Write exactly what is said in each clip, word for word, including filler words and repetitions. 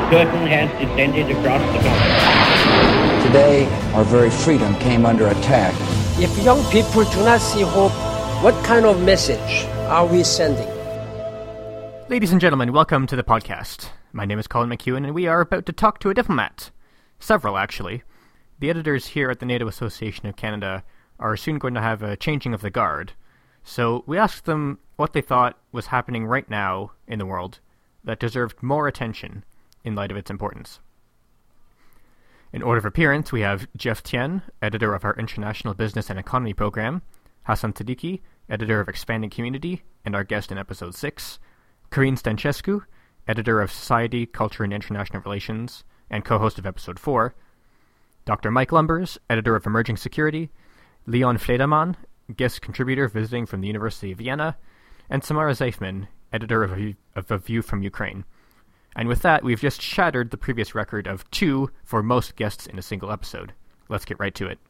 curtain has descended across the continent. Today, our very freedom came under attack. If young people do not see hope, what kind of message are we sending? Ladies and gentlemen, welcome to the podcast. My name is Colin McEwen, and we are about to talk to a diplomat. Several, actually. The editors here at the NATO Association of Canada are soon going to have a changing of the guard. So we asked them what they thought was happening right now in the world that deserved more attention in light of its importance. In order of appearance, we have Jeff Tien, editor of our International Business and Economy program, Hassan Siddiqui, editor of Expanding Community, and our guest in episode six, Cărin Stancescu, editor of Society, Culture and International Relations, and co-host of episode four, Doctor Mike Lumbers, editor of Emerging Security, Leon Flederman, guest contributor visiting from the University of Vienna, and Samara Zeifman, editor of A, of A View from Ukraine. And with that, we've just shattered the previous record of two for most guests in a single episode. Let's get right to it.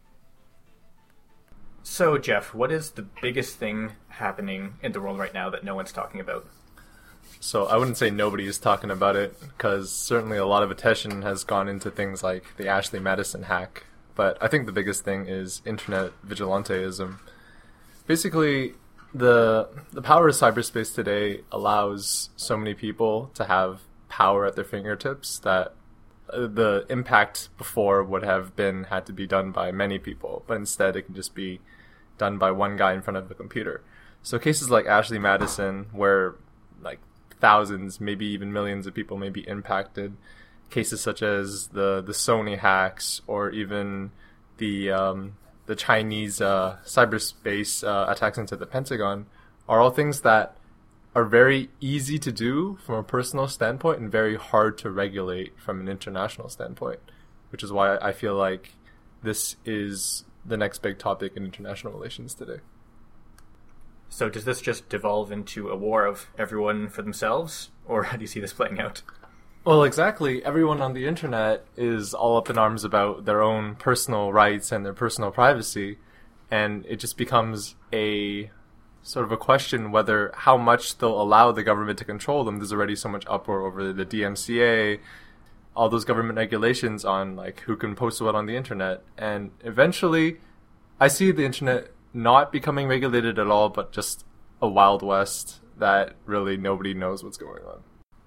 So, Jeff, what is the biggest thing happening in the world right now that no one's talking about? So I wouldn't say nobody is talking about it, because certainly a lot of attention has gone into things like the Ashley Madison hack. But I think the biggest thing is internet vigilanteism. Basically, the the power of cyberspace today allows so many people to have power at their fingertips that the impact before would have been had to be done by many people, but instead it can just be done by one guy in front of the computer. So cases like Ashley Madison, where like thousands, maybe even millions of people may be impacted, cases such as the the Sony hacks, or even the um, the Chinese uh, cyberspace uh, attacks into the Pentagon, are all things that are very easy to do from a personal standpoint and very hard to regulate from an international standpoint, which is why I feel like this is the next big topic in international relations today. So does this just devolve into a war of everyone for themselves, or how do you see this playing out? Well, exactly. Everyone on the internet is all up in arms about their own personal rights and their personal privacy, and it just becomes a sort of a question whether how much they'll allow the government to control them. There's already so much uproar over the D M C A, all those government regulations on like who can post what on the internet, and eventually I see the internet not becoming regulated at all, but just a Wild West that really nobody knows what's going on.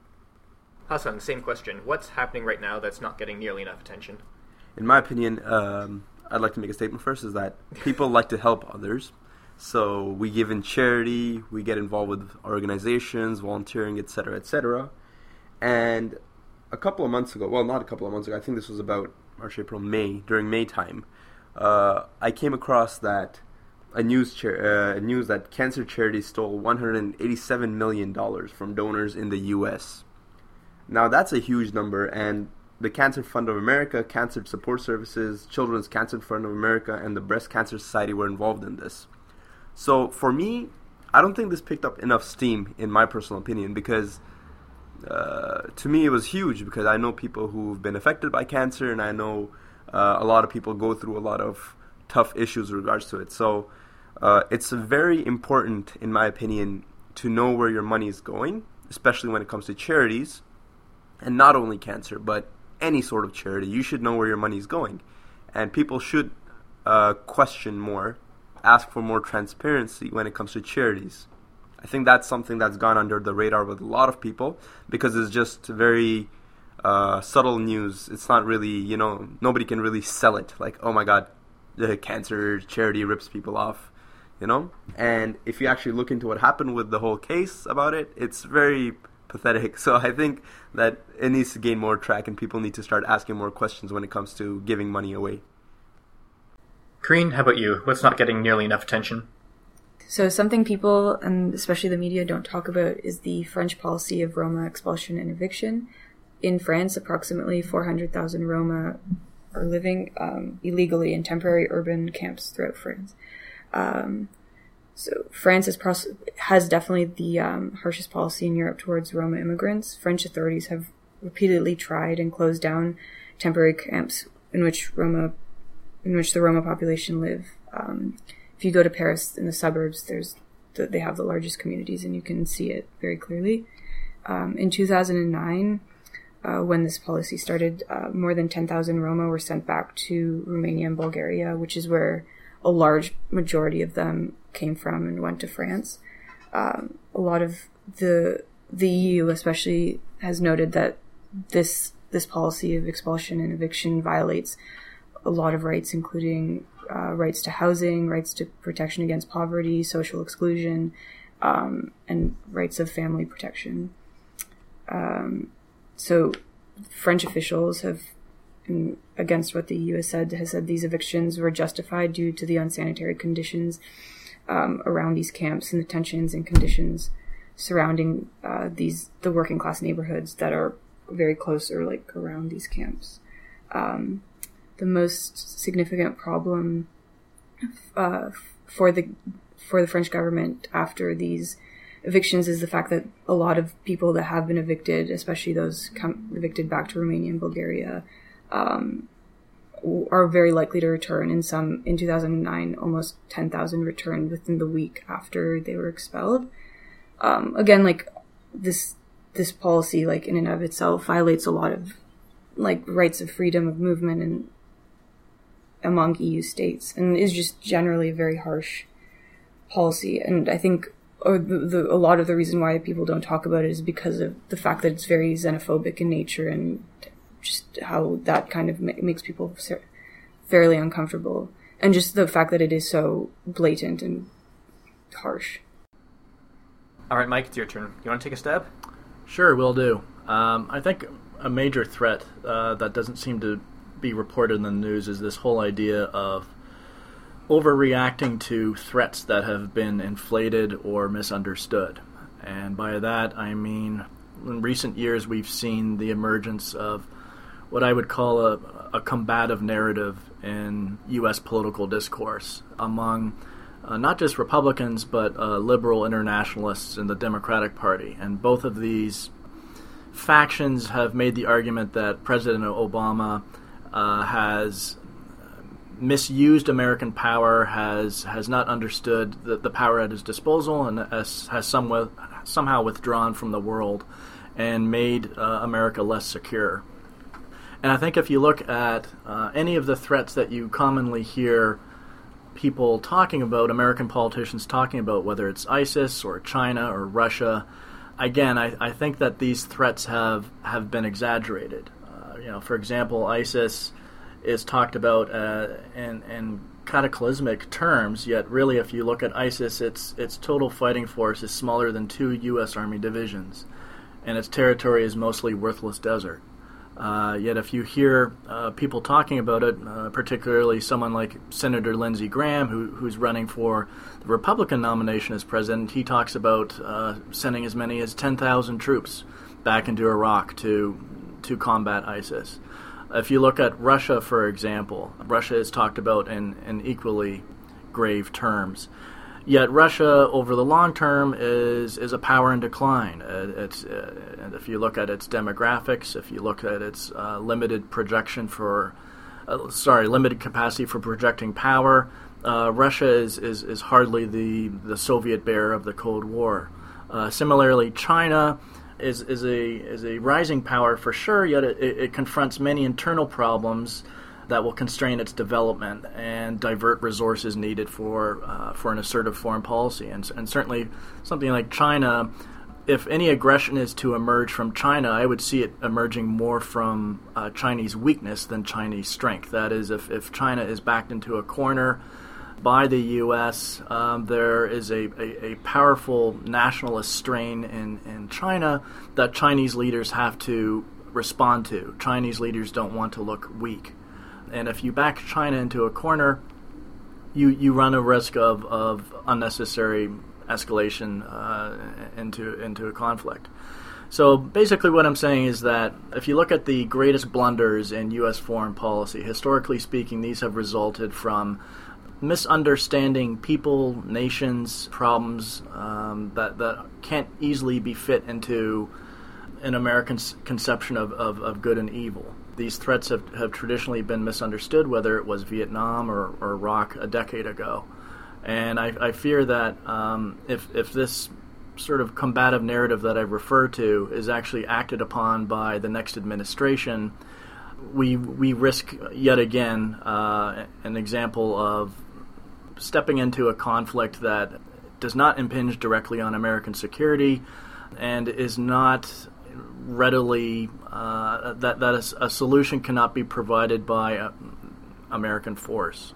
Hassan, same question. What's happening right now that's not getting nearly enough attention? In my opinion, um, I'd like to make a statement first, is that people like to help others. So we give in charity, we get involved with organizations, volunteering, et cetera, et cetera. And a couple of months ago, well, not a couple of months ago, I think this was about March, April, May, during May time, uh, I came across that a news cha- uh, news that cancer charities stole one hundred eighty-seven million dollars from donors in the U S. Now, that's a huge number, and the Cancer Fund of America, Cancer Support Services, Children's Cancer Fund of America, and the Breast Cancer Society were involved in this. So, for me, I don't think this picked up enough steam, in my personal opinion, because uh, to me it was huge, because I know people who've been affected by cancer, and I know uh, a lot of people go through a lot of tough issues in regards to it. So, uh, it's very important, in my opinion, to know where your money is going, especially when it comes to charities. And not only cancer, but any sort of charity. You should know where your money is going. And people should uh, question more, ask for more transparency when it comes to charities. I think that's something that's gone under the radar with a lot of people, because it's just very uh, subtle news. It's not really, you know, nobody can really sell it. Like, oh my God, the cancer charity rips people off, you know? And if you actually look into what happened with the whole case about it, it's very pathetic. So I think that it needs to gain more track, and people need to start asking more questions when it comes to giving money away. Cărin, how about you? What's not getting nearly enough attention? So something people, and especially the media, don't talk about is the French policy of Roma expulsion and eviction. In France, approximately four hundred thousand Roma are living um, illegally in temporary urban camps throughout France. Um, So France is pros- has definitely the um, harshest policy in Europe towards Roma immigrants. French authorities have repeatedly tried and closed down temporary camps in which Roma, in which the Roma population live. Um, if you go to Paris in the suburbs, there's the, they have the largest communities, and you can see it very clearly. Um, in two thousand nine, uh, when this policy started, uh, more than ten thousand Roma were sent back to Romania and Bulgaria, which is where a large majority of them came from and went to France. Um, a lot of the the E U especially has noted that this this policy of expulsion and eviction violates a lot of rights, including uh, rights to housing, rights to protection against poverty, social exclusion, um, and rights of family protection. Um, so French officials have, in, against what the E U has said, has said these evictions were justified due to the unsanitary conditions um, around these camps and the tensions and conditions surrounding uh, these the working class neighborhoods that are very close or like around these camps. Um, the most significant problem uh, for the for the French government after these evictions is the fact that a lot of people that have been evicted, especially those come evicted back to Romania and Bulgaria, um, are very likely to return. In some, in two thousand nine, almost ten thousand returned within the week after they were expelled. Um, again, like this, this policy, like in and of itself, violates a lot of like rights of freedom of movement and among E U states, and is just generally a very harsh policy. And I think or the, the, a lot of the reason why people don't talk about it is because of the fact that it's very xenophobic in nature and just how that kind of ma- makes people fairly uncomfortable, and just the fact that it is so blatant and harsh. All right, Mike, it's your turn. You want to take a stab? Sure, will do. Um, I think a major threat uh, that doesn't seem to be reported in the news is this whole idea of overreacting to threats that have been inflated or misunderstood. And by that, I mean, in recent years, we've seen the emergence of what I would call a, a combative narrative in U S political discourse among uh, not just Republicans, but uh, liberal internationalists in the Democratic Party. And both of these factions have made the argument that President Obama uh, has misused American power, has has not understood the, the power at his disposal, and has, has somewhat, somehow withdrawn from the world and made uh, America less secure. And I think if you look at uh, any of the threats that you commonly hear people talking about, American politicians talking about, whether it's ISIS or China or Russia, again, I, I think that these threats have, have been exaggerated. Uh, you know, for example, ISIS is talked about uh, in, in cataclysmic terms, yet really if you look at ISIS, its its total fighting force is smaller than two U S Army divisions, and its territory is mostly worthless desert. Uh, yet if you hear uh, people talking about it, uh, particularly someone like Senator Lindsey Graham, who, who's running for the Republican nomination as president, he talks about uh, sending as many as ten thousand troops back into Iraq to to combat ISIS. If you look at Russia, for example, Russia is talked about in, in equally grave terms. Yet Russia, over the long term, is is a power in decline. Uh, it's uh, and if you look at its demographics, if you look at its uh, limited projection for, uh, sorry, limited capacity for projecting power, uh, Russia is, is is hardly the the Soviet bear of the Cold War. Uh, similarly, China is is a is a rising power for sure. Yet it, it, it confronts many internal problems that will constrain its development and divert resources needed for uh, for an assertive foreign policy. And, and certainly something like China, if any aggression is to emerge from China, I would see it emerging more from uh, Chinese weakness than Chinese strength. That is, if, if China is backed into a corner by the U S, um, there is a, a, a powerful nationalist strain in, in China that Chinese leaders have to respond to. Chinese leaders don't want to look weak. And if you back China into a corner, you you run a risk of, of unnecessary escalation uh, into into a conflict. So basically what I'm saying is that if you look at the greatest blunders in U S foreign policy, historically speaking, these have resulted from misunderstanding people, nations, problems um, that, that can't easily be fit into an American conception of, of, of good and evil. These threats have, have traditionally been misunderstood, whether it was Vietnam or, or Iraq a decade ago. And I, I fear that um, if if this sort of combative narrative that I refer to is actually acted upon by the next administration, we we risk yet again uh, an example of stepping into a conflict that does not impinge directly on American security and is not readily, uh, that, that a, a solution cannot be provided by uh, American force.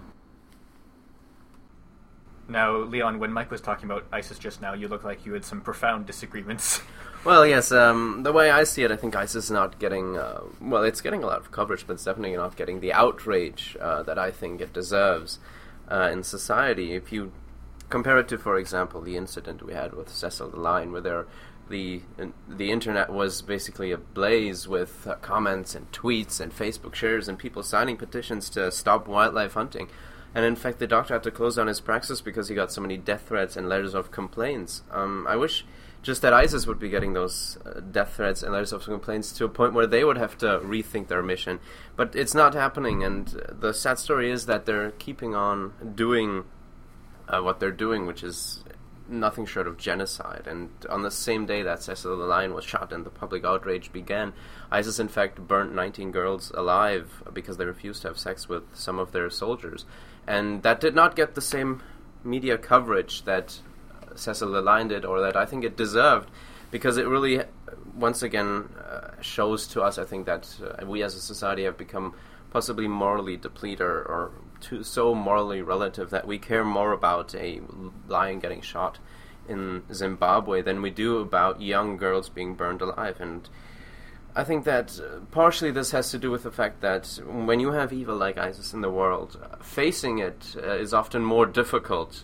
Now, Leon, when Mike was talking about ISIS just now, you looked like you had some profound disagreements. Well, yes, um, the way I see it, I think ISIS is not getting, uh, well, it's getting a lot of coverage, but it's definitely not getting the outrage uh, that I think it deserves uh, in society. If you compare it to, for example, the incident we had with Cecil the Lion, where there, the the internet was basically ablaze with uh, comments and tweets and Facebook shares and people signing petitions to stop wildlife hunting. And in fact, the doctor had to close down his practice because he got so many death threats and letters of complaints. Um, I wish just that ISIS would be getting those uh, death threats and letters of complaints to a point where they would have to rethink their mission. But it's not happening, and the sad story is that they're keeping on doing uh, what they're doing, which is nothing short of genocide. And on the same day that Cecil the Lion was shot and the public outrage began, ISIS in fact burnt nineteen girls alive because they refused to have sex with some of their soldiers. And that did not get the same media coverage that Cecil the Lion did, or that I think it deserved, because it really, once again, uh, shows to us, I think, that uh, we as a society have become possibly morally depleted, or, or too, so morally relative that we care more about a lion getting shot in Zimbabwe than we do about young girls being burned alive. And I think that uh, partially this has to do with the fact that when you have evil like ISIS in the world, uh, facing it uh, is often more difficult,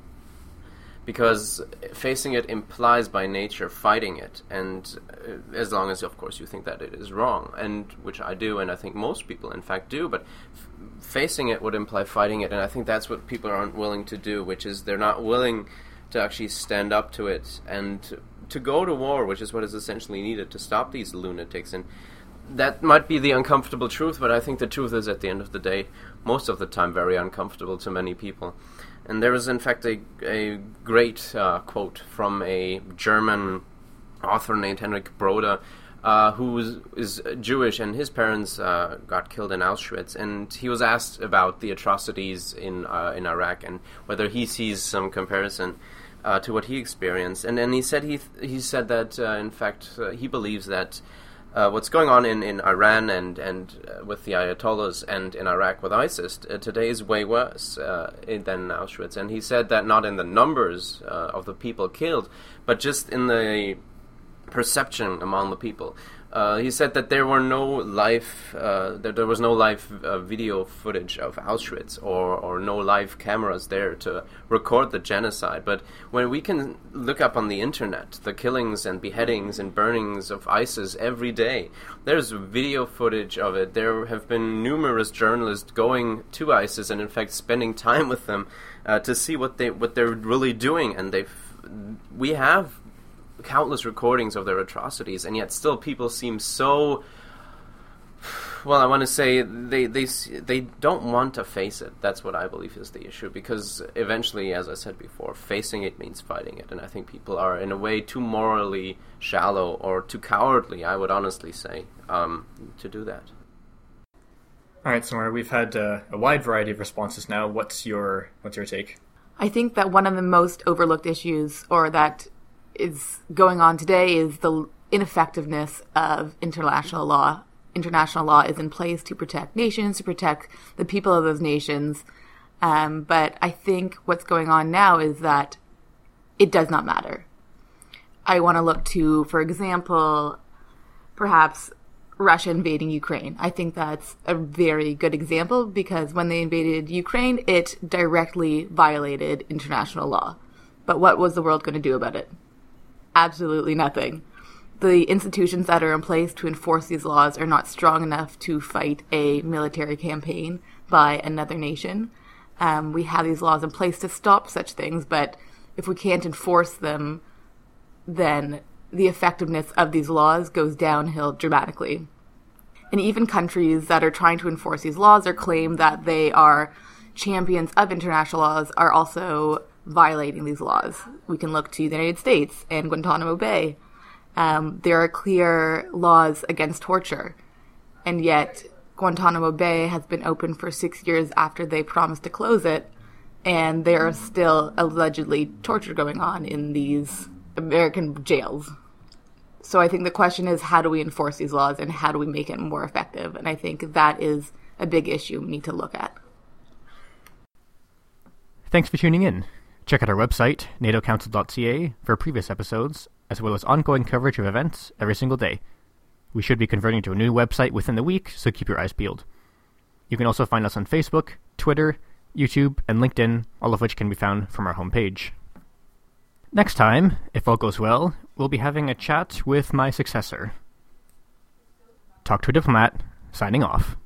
because facing it implies by nature fighting it, and uh, as long as, of course, you think that it is wrong, and which I do, and I think most people, in fact, do, but f- facing it would imply fighting it, and I think that's what people aren't willing to do, which is they're not willing to actually stand up to it and to, to go to war, which is what is essentially needed to stop these lunatics. And that might be the uncomfortable truth, but I think the truth is, at the end of the day, most of the time very uncomfortable to many people. And there is, in fact, a, a great uh, quote from a German author named Henrik Broda, uh, who is, is Jewish, and his parents uh, got killed in Auschwitz. And he was asked about the atrocities in uh, in Iraq and whether he sees some comparison uh, to what he experienced. And then he said he th- he said that uh, in fact uh, he believes that Uh, what's going on in, in Iran and, and uh, with the Ayatollahs and in Iraq with ISIS uh, today is way worse uh, in, than Auschwitz. And he said that not in the numbers uh, of the people killed, but just in the perception among the people. Uh, he said that there were no live, uh, that there was no live uh, video footage of Auschwitz, or, or no live cameras there to record the genocide. But when we can look up on the internet the killings and beheadings and burnings of ISIS every day, there's video footage of it. There have been numerous journalists going to ISIS and in fact spending time with them uh, to see what they what they're really doing, and they've we have countless recordings of their atrocities, and yet still people seem so, well, I want to say they they they don't want to face it. That's what I believe is the issue, because eventually, as I said before, facing it means fighting it, and I think people are in a way too morally shallow or too cowardly, I would honestly say, um, to do that. All right, Samara, we've had uh, a wide variety of responses now. What's your what's your take? I think that one of the most overlooked issues, or that is going on today, is the ineffectiveness of international law. International law is in place to protect nations, to protect the people of those nations. Um, but I think what's going on now is that it does not matter. I want to look to, for example, perhaps Russia invading Ukraine. I think that's a very good example, because when they invaded Ukraine, it directly violated international law. But what was the world going to do about it? Absolutely nothing. The institutions that are in place to enforce these laws are not strong enough to fight a military campaign by another nation. Um, we have these laws in place to stop such things, but if we can't enforce them, then the effectiveness of these laws goes downhill dramatically. And even countries that are trying to enforce these laws or claim that they are champions of international laws are also violating these laws. We can look to the United States and Guantanamo Bay. Um, there are clear laws against torture, and yet Guantanamo Bay has been open for six years after they promised to close it, and there are still allegedly torture going on in these American jails. So I think the question is, how do we enforce these laws and how do we make it more effective? And I think that is a big issue we need to look at. Thanks for tuning in. Check out our website, nato council dot c a, for previous episodes, as well as ongoing coverage of events every single day. We should be converting to a new website within the week, so keep your eyes peeled. You can also find us on Facebook, Twitter, YouTube, and LinkedIn, all of which can be found from our homepage. Next time, if all goes well, we'll be having a chat with my successor. Talk to a Diplomat, signing off.